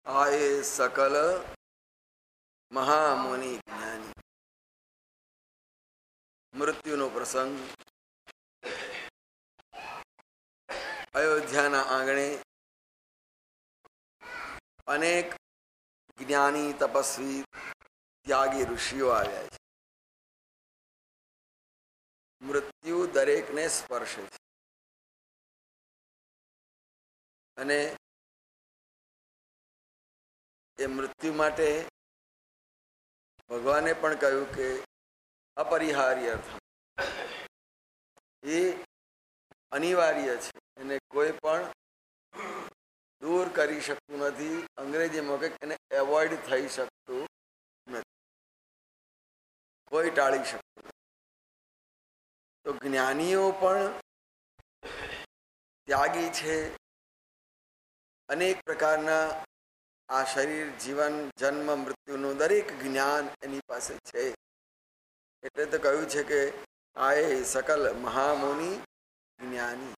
आए सकल महामुनि ज्ञानी। मृत्युનો પ્રસંગ અયોધ્યાના આંગણે અનેક જ્ઞાની તપસ્વી ત્યાગી ઋષિઓ આવ્યા છે. મૃત્યુ દરેકને સ્પર્શે છે અને એ મૃત્યુ માટે ભગવાને પણ કહ્યું કે અપરિહાર્ય અર્થ, એ અનિવાર્ય છે, એને કોઈ પણ દૂર કરી શકતું નથી. અંગ્રેજીમાં કહે એને એવોઇડ થઈ શકતું નથી, કોઈ ટાળી શકતું નથી. તો જ્ઞાનીઓ પણ ત્યાગી છે. અનેક પ્રકારના આ શરીર, જીવન, જન્મ, મૃત્યુનું દરેક જ્ઞાન એની પાસે છે. એટલે તો કહ્યું છે કે આએ સકલ મહામુનિ જ્ઞાની.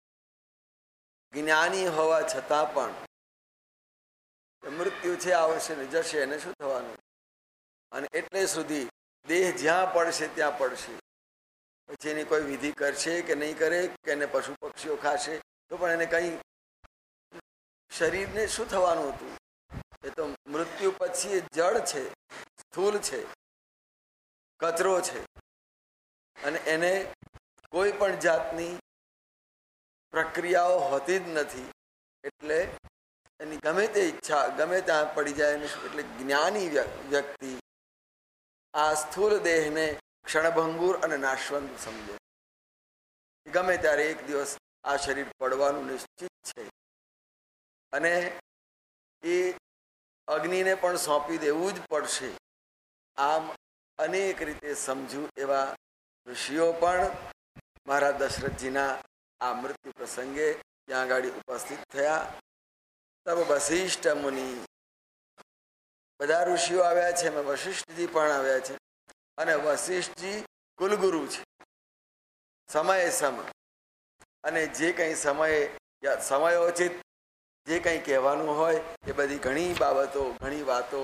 જ્ઞાની હોવા છતાં પણ મૃત્યુ છે, આવશે ને જશે, એને શું થવાનું? અને એટલે સુધી દેહ જ્યાં પડશે ત્યાં પડશે. પછી એની કોઈ વિધિ કરશે કે નહીં કરે, કે એને પશુ પક્ષીઓ ખાશે તો પણ એને કંઈ શરીરને શું થવાનું હતું? એ તો મૃત્યુ પછી જળ છે, સ્થૂલ છે, કચરો છે, અને એને કોઈ પણ જાતની પ્રક્રિયાઓ હોતી જ નથી. એટલે એની ગમે તે ઈચ્છા ગમે ત્યાં પડી જાય. એટલે જ્ઞાની વ્યક્તિ આ સ્થૂલ દેહને ક્ષણભંગુર અને નાશવંત સમજે. ગમે ત્યારે એક દિવસ આ શરીર પડવાનું નિશ્ચિત છે અને એ અગ્નિને પણ સોંપી દેવું જ પડશે. આમ અનેક રીતે સમજુ એવા ઋષિઓ પણ મહારાજ દશરથજીના આ મૃત્યુ પ્રસંગે ત્યાં આગળ ઉપસ્થિત થયા. તબ વશિષ્ઠ મુનિ, બધા ઋષિઓ આવ્યા છે, એમાં વશિષ્ઠજી પણ આવ્યા છે. અને વશિષ્ઠજી કુલગુરુ છે, સમય સમ, અને જે કંઈ સમયોચિત જે કંઈ કહેવાનું હોય એ બધી ઘણી બાબતો, ઘણી વાતો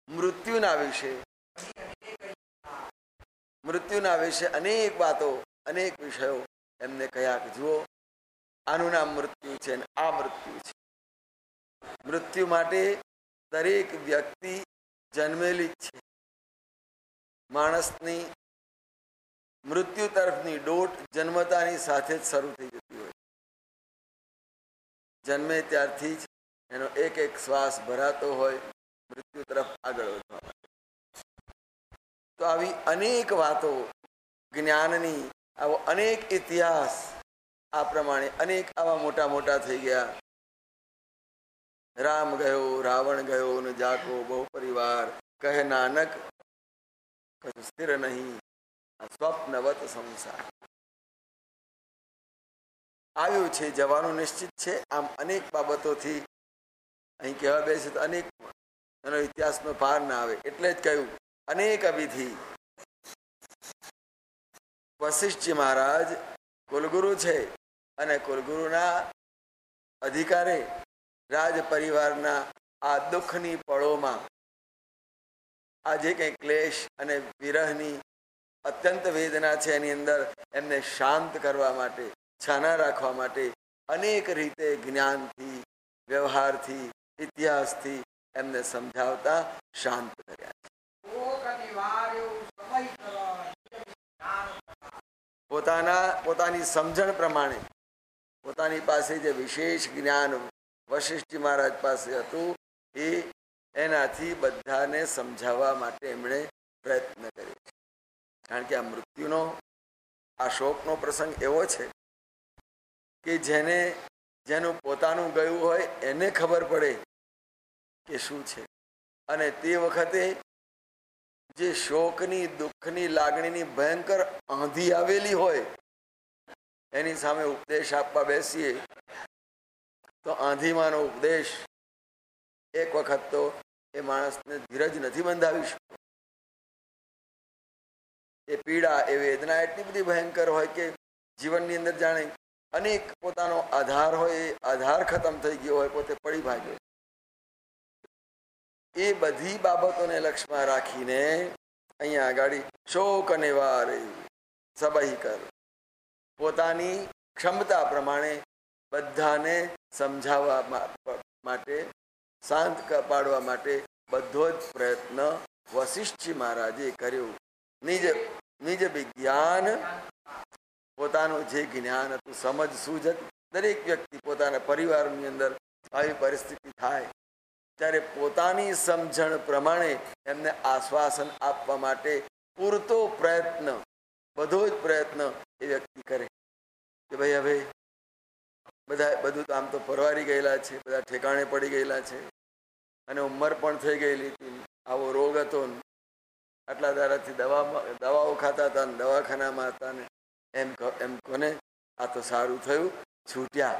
મૃત્યુના વિશે અનેક વાતો, અનેક વિષયો એમને કહ્યા કે જુઓ, આનું નામ મૃત્યુ છે ને આ મૃત્યુ છે. મૃત્યુ માટે દરેક વ્યક્તિ જન્મેલી જ છે. માણસની મૃત્યુ તરફની દોટ જન્મતાની સાથે જ શરૂ થઈ જતી હોય. જન્મે ત્યારથી જ એનો એક એક શ્વાસ ભરાતો હોય મૃત્યુ તરફ આગળ વધવા માટે. તો આવી અનેક વાતો જ્ઞાનની, આવો અનેક ઇતિહાસ આ પ્રમાણે અનેક આવા મોટા મોટા થઈ ગયા. રામ ગયો, રાવણ ગયો, ને જાકો બહુ પરિવાર, કહે નાનક કશું સ્થિર નહીં, સ્વપ્નવત સંસાર. આવ્યું છે, જવાનું નિશ્ચિત છે. આમ અનેક બાબતોથી અહીં કહેવા બેસે તો અનેક એનો ઇતિહાસનો પાર ના આવે. એટલે જ કહ્યું અનેક વિધિ. વશિષ્ઠજી મહારાજ કુલગુરુ છે અને કુલગુરુના અધિકારે રાજ પરિવારના આ દુઃખની પળોમાં આ જે કંઈ ક્લેશ અને વિરહની અત્યંત વેદના છે એની અંદર એમને શાંત કરવા માટે, છાના રાખવા માટે અનેક રીતે જ્ઞાનથી, વ્યવહારથી, ઇતિહાસથી એમને સમજાવતા શાંત કર્યા છે. પોતાની સમજણ પ્રમાણે પોતાની પાસે જે વિશેષ જ્ઞાન વશિષ્ઠજી મહારાજ પાસે હતું એનાથી બધાને સમજાવવા માટે એમણે પ્રયત્ન કર્યો છે. કારણ કે આ મૃત્યુનો, આ શોકનો પ્રસંગ એવો છે કે જેનું પોતાનું ગયું હોય એને ખબર પડે કે શું છે. અને તે વખતે જે શોકની, દુઃખની લાગણીની ભયંકર આંધી આવેલી હોય એની સામે ઉપદેશ આપવા બેસીએ તો આંધીમાંનો ઉપદેશ એક વખત તો એ માણસને ધીરજ નથી બંધાવી શકતો. એ પીડા, એ વેદના એટલી બધી ભયંકર હોય કે જીવનની અંદર જાણે અનેક પોતાનો આધાર હોય, એ આધાર ખતમ થઈ ગયો હોય, પોતે પડી ભાગ્યો. એ બધી બાબતોને લક્ષ્યમાં રાખીને અહીંયા આગળ શોક નિવાર સબહી કર, પોતાની ક્ષમતા પ્રમાણે બધાને સમજાવવા માટે, શાંત પાડવા માટે બધો જ પ્રયત્ન વશિષ્ઠજી મહારાજે કર્યો. નિજ વિજ્ઞાન, પોતાનું જે જ્ઞાન હતું, સમજ સૂઝ હતી. દરેક વ્યક્તિ પોતાના પરિવારની અંદર આવી પરિસ્થિતિ થાય ત્યારે પોતાની સમજણ પ્રમાણે એમને આશ્વાસન આપવા માટે પૂરતો પ્રયત્ન, બધો જ પ્રયત્ન એ વ્યક્તિ કરે કે ભાઈ હવે બધું આમ તો પરવારી ગયેલા છે, બધા ઠેકાણે પડી ગયેલા છે અને ઉંમર પણ થઈ ગયેલી હતી, આવો રોગ હતો, આટલા દાડાથી દવાઓ ખાતા હતા ને દવાખાનામાં હતા ને એમ કોને આ તો સારું થયું, છૂટ્યા,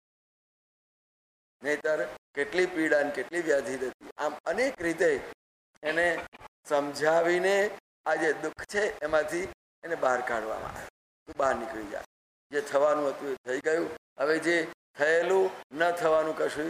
નહીતર કેટલી પીડા ને કેટલી વ્યાધિ હતી. આમ અનેક રીતે એને સમજાવીને આ જે દુઃખ છે એમાંથી એને બહાર કાઢવામાં આવે. તું બહાર નીકળી જા, જે થવાનું હતું એ થઈ ગયું, હવે જે થયેલું ન થવાનું કશું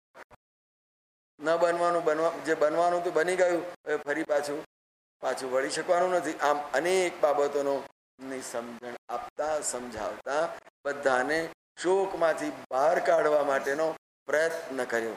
ન બનવાનું જે બનવાનું હતું બની ગયું, હવે ફરી પાછું વળી શકવાનું નથી. આમ અનેક બાબતોનો સમજણ આપતા સમજાવતા બધાને શોકમાંથી બહાર કાઢવા માટેનો પ્રયત્ન કર્યો.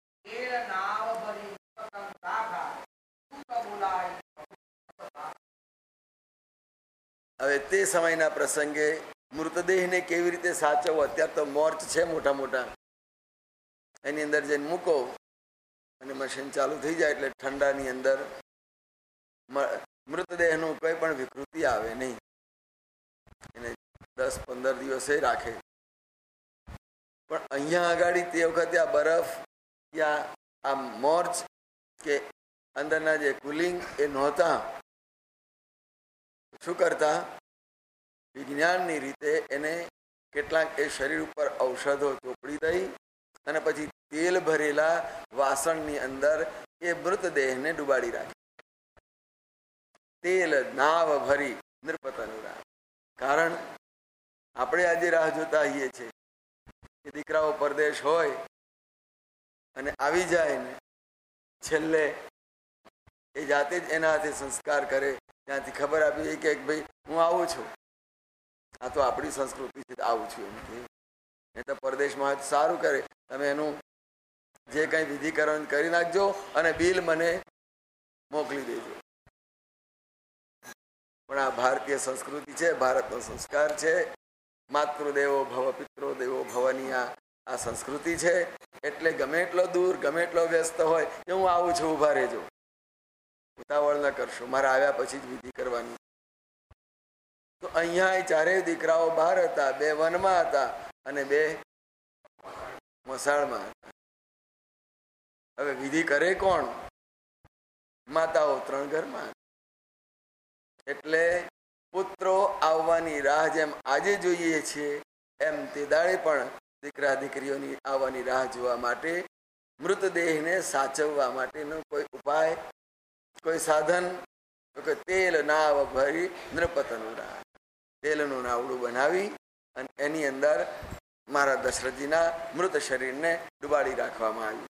હવે તે સમયના પ્રસંગે મૃતદેહને કેવી રીતે સાચવવો, અત્યારે તો મોર્ચ છે મોટા મોટા, એની અંદર જઈને મૂકો અને મશીન ચાલુ થઈ જાય એટલે ઠંડાની અંદર મૃતદેહનું કોઈ પણ વિકૃતિ આવે નહીં, એને 10-15 દિવસે રાખે. પણ અહીંયા આગળ તે વખતે આ બરફ યા આ મોર્ચ કે અંદરના જે કુલિંગ એ નહોતા. શું કરતા? વિજ્ઞાનની રીતે એને કેટલાક એ શરીર ઉપર ઔષધો ચોપડી દઈ અને પછી તેલ ભરેલા વાસણની અંદર એ મૃતદેહને ડુબાડી રાખે. તેલ નાવ ભરી નૃપતનુરા. કારણ આપણે આજે રાહ જોતા આવીએ છીએ કે દીકરાઓ પરદેશ હોય અને આવી જાય ને છેલ્લે એ જાતે જ એના હાથે સંસ્કાર કરે, ત્યાંથી ખબર આપી કે ભાઈ હું આવું છું, આ તો આપણી સંસ્કૃતિ છે, આવું છું એમ કે. એ તો પરદેશમાં સારું કરે, તમે એનું જે કંઈ વિધિ કરવાનું કરી નાખજો અને બિલ મને મોકલી દેજો. પણ આ ભારતીય સંસ્કૃતિ છે, ભારતનો સંસ્કાર છે, માતૃદેવો ભવ પિતૃ દેવો ભવની આ સંસ્કૃતિ છે. એટલે ગમે એટલો દૂર, ગમે એટલો વ્યસ્ત હોય કે હું આવું છું, ઉભા રહેજો, ઉતાવળ ન કરશો, મારે આવ્યા પછી જ વિધિ કરવાની. તો અહીંયા ચારેય દીકરાઓ બહાર હતા, 2 વનમાં હતા અને 2 મસાળમાં હતા. હવે વિધિ કરે કોણ? માતાઓ 3 ઘરમાં. એટલે પુત્રો આવવાની રાહ જેમ આજે જોઈએ છીએ એમ તે દાડે પણ દીકરા દીકરીઓની આવવાની રાહ જોવા માટે, મૃતદેહને સાચવવા માટેનો કોઈ ઉપાય, કોઈ સાધન, કે તેલ નાવ ભરી નૃપતનું રાહ, તેલનું નાવડું બનાવી અને એની અંદર મારા દશરથજીના મૃત શરીરને ડુબાડી રાખવામાં આવ્યું.